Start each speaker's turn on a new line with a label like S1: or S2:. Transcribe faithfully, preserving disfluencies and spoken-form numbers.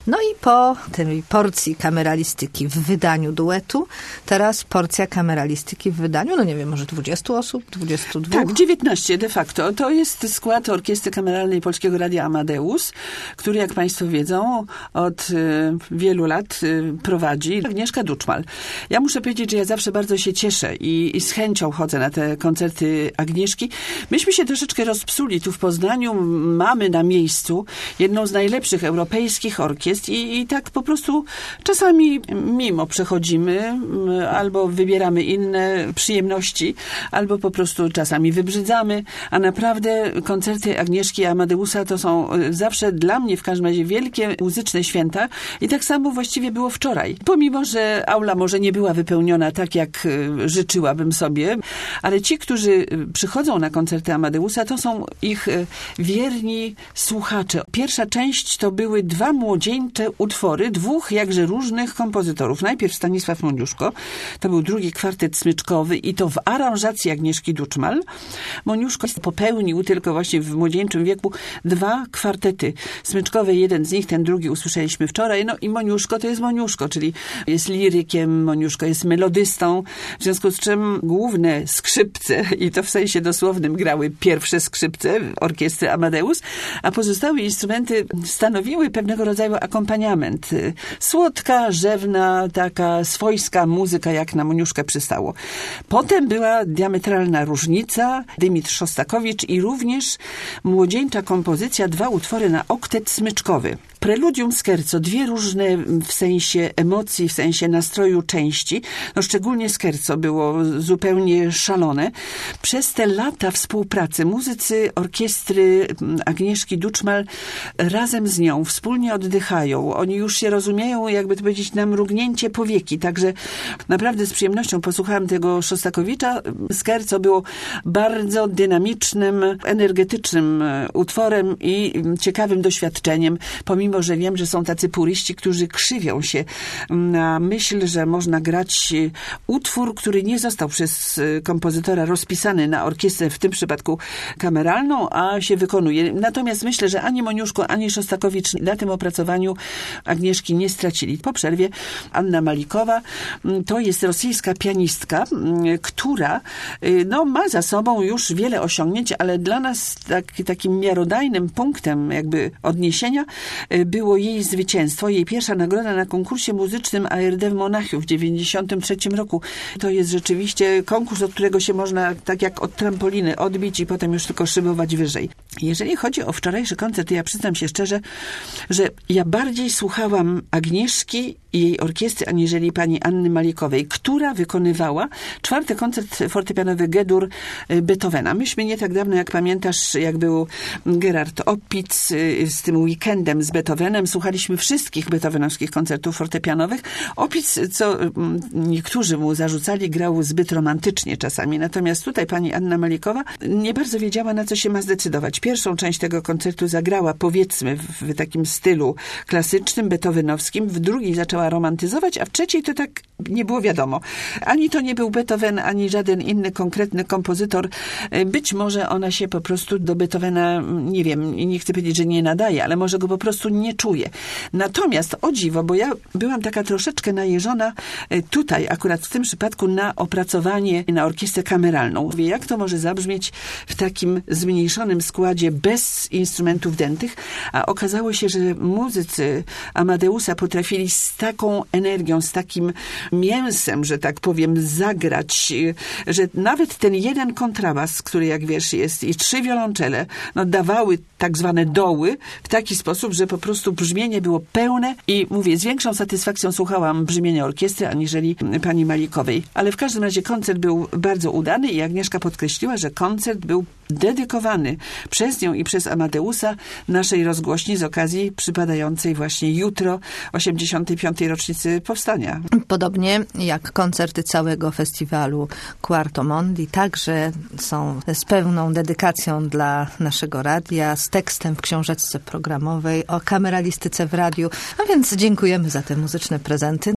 S1: No i po tej porcji kameralistyki w wydaniu duetu, teraz porcja kameralistyki w wydaniu, no nie wiem, może dwudziestu osób, dwudziestu dwóch?
S2: Tak, dziewiętnaście de facto. To jest skład Orkiestry Kameralnej Polskiego Radia Amadeus, który, jak państwo wiedzą, od y, wielu lat y, prowadzi Agnieszka Duczmal. Ja muszę powiedzieć, że ja zawsze bardzo się cieszę i, i z chęcią chodzę na te koncerty Agnieszki. Myśmy się troszeczkę rozpsuli tu w Poznaniu. Mamy na miejscu jedną z najlepszych europejskich orkiestr i, i tak po prostu czasami mimo przechodzimy, albo wybieramy inne przyjemności, albo po prostu czasami wybrzydzamy, a naprawdę koncerty Agnieszki i Amadeusa to są zawsze dla mnie w każdym razie wielkie muzyczne święta i tak samo właściwie było wczoraj. Pomimo, że aula może nie była wypełniona tak, jak życzyłabym sobie, ale ci, którzy przychodzą na koncerty Amadeusa, to są ich wierni słuchacze. Pierwsza część to były dwa młodzieńcze utwory dwóch jakże różnych kompozytorów. Najpierw Stanisław Moniuszko, to był drugi kwartet smyczkowy i to w aranżacji Agnieszki Duczmal. Moniuszko popełnił tylko właśnie w młodzieńczym wieku dwa kwartety smyczkowe. Jeden z nich, ten drugi usłyszeliśmy wczoraj. No i Moniuszko to jest Moniuszko, czyli jest lirykiem, Moniuszko jest melodystą, w związku z czym główne skrzypce, i to w sensie dosłownym, grały pierwsze skrzypce orkiestry Amadeus, a pozostałe instrumenty stanowiły pewnego rodzaju akompaniament. Słodka, rzewna, taka swojska muzyka, jak na Moniuszkę przystało. Potem była diametralna różnica, Dymitr Szostakowicz i również młodzieńcza kompozycja, dwa utwory na oktet smyczkowy. Preludium Scherzo, dwie różne w sensie emocji, w sensie nastroju części. No szczególnie Scherzo było zupełnie szalone. Przez te lata współpracy muzycy orkiestry Agnieszki Duczmal razem z nią wspólnie oddychają. Oni już się rozumieją, jakby to powiedzieć, na mrugnięcie powieki. Także naprawdę z przyjemnością posłuchałam tego Szostakowicza. Scherzo było bardzo dynamicznym, energetycznym utworem i ciekawym doświadczeniem, pomimo że wiem, że są tacy puryści, którzy krzywią się na myśl, że można grać utwór, który nie został przez kompozytora rozpisany na orkiestrę, w tym przypadku kameralną, a się wykonuje. Natomiast myślę, że ani Moniuszko, ani Szostakowicz na tym opracowaniu Agnieszki nie stracili. Po przerwie Anna Malikowa to jest rosyjska pianistka, która no, ma za sobą już wiele osiągnięć, ale dla nas tak, takim miarodajnym punktem jakby odniesienia było jej zwycięstwo, jej pierwsza nagroda na konkursie muzycznym A R D w Monachium w dziewięćdziesiątym trzecim roku. To jest rzeczywiście konkurs, od którego się można tak jak od trampoliny odbić i potem już tylko szybować wyżej. Jeżeli chodzi o wczorajszy koncert, ja przyznam się szczerze, że ja bardziej słuchałam Agnieszki i jej orkiestry, aniżeli pani Anny Malikowej, która wykonywała czwarty koncert fortepianowy G-dur Beethovena. Myśmy nie tak dawno, jak pamiętasz, jak był Gerard Opitz z tym weekendem z Beethovenem, słuchaliśmy wszystkich beethovenowskich koncertów fortepianowych. Opitz, co niektórzy mu zarzucali, grał zbyt romantycznie czasami. Natomiast tutaj pani Anna Malikowa nie bardzo wiedziała, na co się ma zdecydować. Pierwszą część tego koncertu zagrała, powiedzmy, w, w takim stylu klasycznym, beethovenowskim. W drugiej zaczęła romantyzować, a w trzeciej to tak nie było wiadomo. Ani to nie był Beethoven, ani żaden inny konkretny kompozytor. Być może ona się po prostu do Beethovena, nie wiem, nie chcę powiedzieć, że nie nadaje, ale może go po prostu nie czuje. Natomiast, o dziwo, bo ja byłam taka troszeczkę najeżona tutaj, akurat w tym przypadku, na opracowanie na orkiestrę kameralną. Mówię, jak to może zabrzmieć w takim zmniejszonym składzie bez instrumentów dętych, a okazało się, że muzycy Amadeusa potrafili z taką energią, z takim mięsem, że tak powiem, zagrać, że nawet ten jeden kontrabas, który, jak wiesz, jest, i trzy wiolonczele, no dawały tak zwane doły w taki sposób, że po prostu brzmienie było pełne i mówię, z większą satysfakcją słuchałam brzmienia orkiestry, aniżeli pani Malikowej. Ale w każdym razie koncert był bardzo udany i Agnieszka podkreśliła, że koncert był dedykowany przez nią i przez Amadeusa naszej rozgłośni z okazji przypadającej właśnie jutro osiemdziesiątej piątej rocznicy powstania.
S1: Podobnie jak koncerty całego festiwalu Quarto Mondi, także są z pełną dedykacją dla naszego radia, z tekstem w książeczce programowej o kameralistyce w radiu. A więc dziękujemy za te muzyczne prezenty.